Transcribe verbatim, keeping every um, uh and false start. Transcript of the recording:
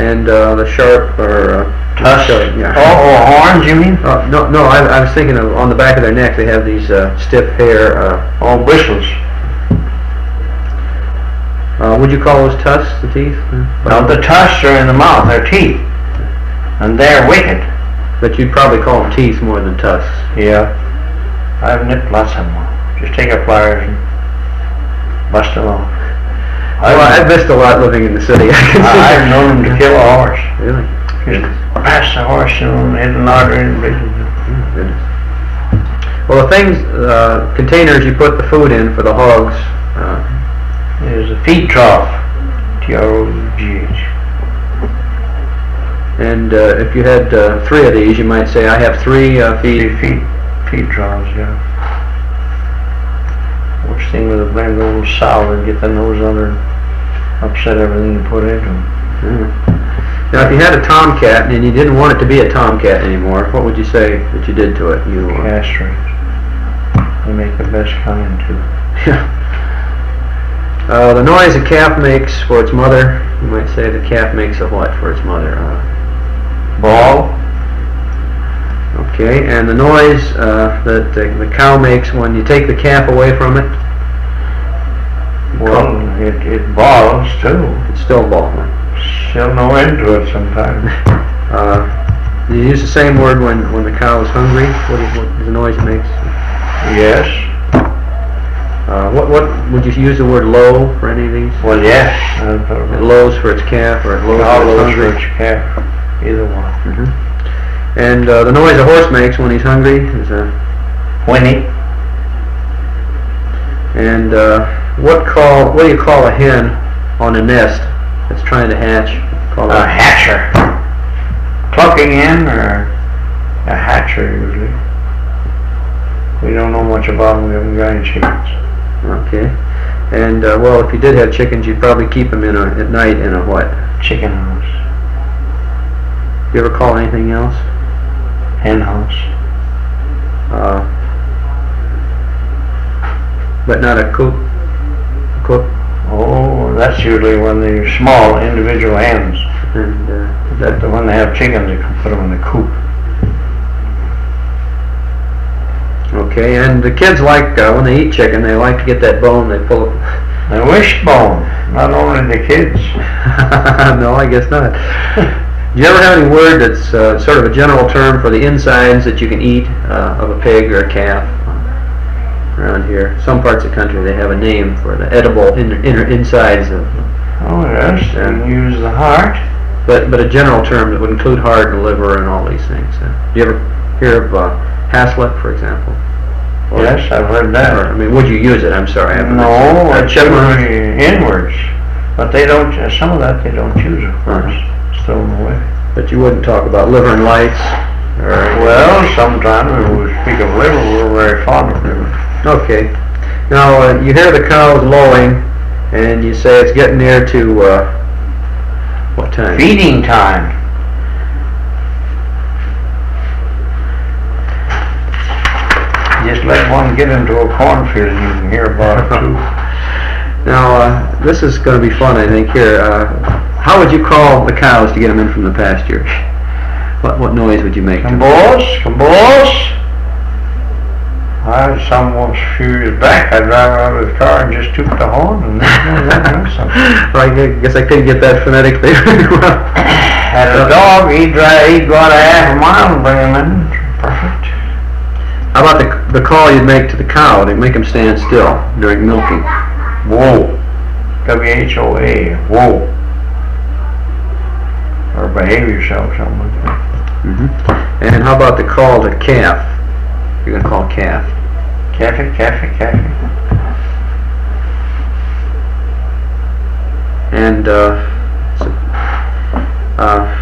and uh, the sharp or uh, tusk. Sharp, yeah. Oh, oh, horns, you mean? Uh, no, no. I, I was thinking of on the back of their neck. They have these uh, stiff hair. Uh, oh, bristles. Uh, would you call those tusks the teeth? No, the tusks are in the mouth. They're teeth, and they're wicked. But you'd probably call them teeth more than tusks. Yeah, I've nipped lots of them. Just take a pliers and bust them off. Well, I've missed a lot living in the city. I I've known them to kill a horse. Really? Just pass the horse and hit an artery and bleed. Oh, goodness. Well, the things, uh, containers you put the food in for the hogs. Uh, There's a feed trough. T R O U G H. And uh, if you had uh, three of these, you might say, I have three uh, feed. Feed, feed, feed troughs, yeah. Worst thing with a blamed old sow would get the nose under and upset everything you put into them. Mm. Now, if you had a tomcat and you didn't want it to be a tomcat anymore, what would you say that you did to it? You uh, castrate. They make the best kind, too. Yeah. Uh, the noise a calf makes for its mother, you might say the calf makes a what for its mother? Uh, Ball. Okay, and the noise uh, that the, the cow makes when you take the calf away from it? Well, it, it balls too. It's still bawling. Still no end to it sometimes. Uh, do you use the same word when, when the cow is hungry? What is, what is the noise it makes? Yes. Uh, what what would you use the word low for any of these? Well, yes. It lows for its calf, or it lows All for its those hungry. for its calf. Either one. Mm-hmm. And uh, the noise a horse makes when he's hungry is a whinny. And uh, what call what do you call a hen on a nest that's trying to hatch? Call A hatcher. Clucking in, or a hatcher usually. We don't know much about them. We haven't got any chickens. Okay. And uh, well, if you did have chickens, you'd probably keep them in a, at night in a what? Chicken house. You ever call anything else? Hen house. Uh, but not a coop? Coop? Oh, that's usually when they're small individual hens. And uh, That the when they have chickens, they can put them in the coop. okay, and the kids like, uh, when they eat chicken, they like to get that bone, they pull it. The wishbone, not only the kids. No, I guess not. Do you ever have any word that's uh, sort of a general term for the insides that you can eat uh, of a pig or a calf uh, around here? Some parts of the country they have a name for the edible inner, inner insides of. Oh yes, and use the heart. But but a general term that would include heart and liver and all these things. Uh, do you ever hear of uh, haslet, for example? Or, Yes, I've heard that. Or, I mean, would you use it? I'm sorry. I haven't No, mentioned it. it's chipmunk. generally inwards. But they don't, uh, some of that they don't use, of course. Uh-huh. It's thrown away. But you wouldn't talk about liver and lights? Or, Well, sometimes when we speak of liver, we're very fond of liver. Okay. Now, uh, you hear the cows lowing, and you say it's getting near to, uh, what time? Feeding time. Just let one get into a cornfield and you can hear about it too. Now, uh, this is going to be fun, I think, here. Uh, how would you call the cows to get them in from the pasture? What what noise would you make? Come boss, come boss. I had some once a few years back, I drive out of the car and just took the horn and Right, I guess I couldn't get that phonetically. had a dog, he'd drive, he'd go out a half a mile and bring him in. Perfect. How about the the call you'd make to the cow to make them stand still during milking? Whoa. W H O A. Whoa. Or behave yourself, something like that. Mm-hmm. And how about the call to calf? You're going to call calf. Cafe, cafe, cafe. And uh, so, uh,